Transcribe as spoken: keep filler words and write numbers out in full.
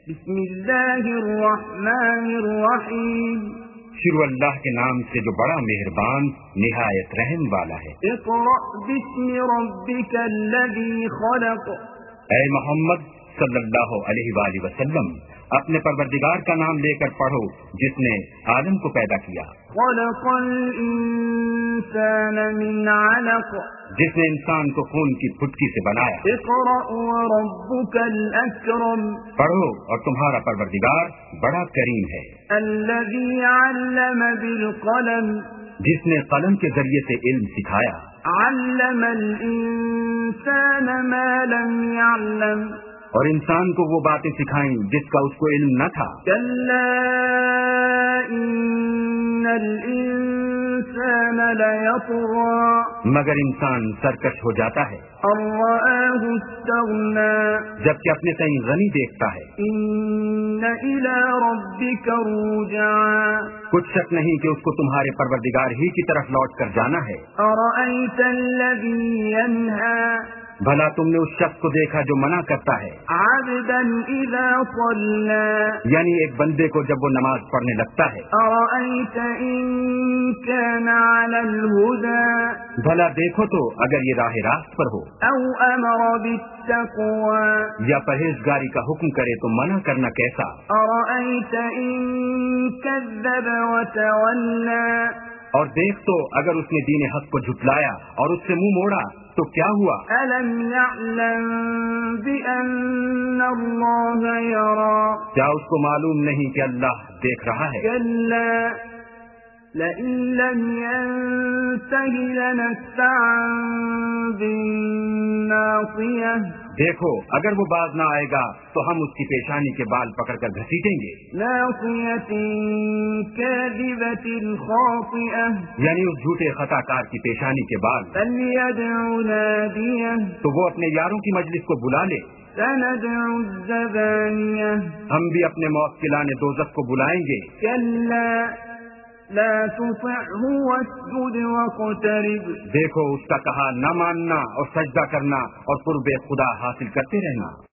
بسم اللہ الرحمن الرحیم شروع اللہ کے نام سے جو بڑا مہربان نہایت رحم والا ہے۔ اقرأ باسم ربک الذی خلق، اے محمد صلی اللہ علیہ وآلہ وسلم اپنے پروردگار کا نام لے کر پڑھو جس نے آدم کو پیدا کیا۔ خلق الانسان من علق، جس نے انسان کو خون کی پھٹکی سے بنایا۔ اقرأ وربک الاکرم، پڑھو اور تمہارا پروردگار بڑا کریم ہے۔ الذی علم بالقلم، جس نے قلم کے ذریعے سے علم سکھایا۔ علم الانسان ما لم يعلم، اور انسان کو وہ باتیں سکھائیں جس کا اس کو علم نہ تھا۔ کلا ان الانسان لیطغی، مگر انسان سرکش ہو جاتا ہے ان رآہ استغنی، جبکہ اپنے تئیں غنی دیکھتا ہے۔ ان الی ربک الرجعی، کچھ شک نہیں کہ اس کو تمہارے پروردگار ہی کی طرف لوٹ کر جانا ہے۔ ارأیت الذی ینہی، بھلا تم نے اس شخص کو دیکھا جو منع کرتا ہے، عبدا اذا صلی، یعنی ایک بندے کو جب وہ نماز پڑھنے لگتا ہے۔ ارأیت ان کان علی الہدی، بھلا دیکھو تو اگر یہ راہ راست پر ہو، او امر بالتقوی، یا پرہیزگاری کا حکم کرے تو منع کرنا کیسا۔ ارأیت ان کذب وتولی، اور دیکھ تو اگر اس نے دین حق کو جھٹلایا اور اس سے منہ موڑا تو کیا ہوا۔ الم یعلم بان اللہ یری، کیا اس کو معلوم نہیں کہ اللہ دیکھ رہا ہے۔ کلا لئن لم ينته لنسفعا بالناصیہ، دیکھو اگر وہ باز نہ آئے گا تو ہم اس کی پیشانی کے بال پکڑ کر گھسیٹیں گے۔ ناصیۃ کاذبۃ خاطئہ، یعنی اس جھوٹے خطا کار کی پیشانی کے بال۔ فلیدع نادیہ، تو وہ اپنے یاروں کی مجلس کو بلا لے۔ سندع الزبانیہ، ہم بھی اپنے موکلان دوزخ کو بلائیں گے۔ کلا لا تطعه واسجد واقترب، دیکھو اس کا کہا نہ ماننا اور سجدہ کرنا اور قرب خدا حاصل کرتے رہنا۔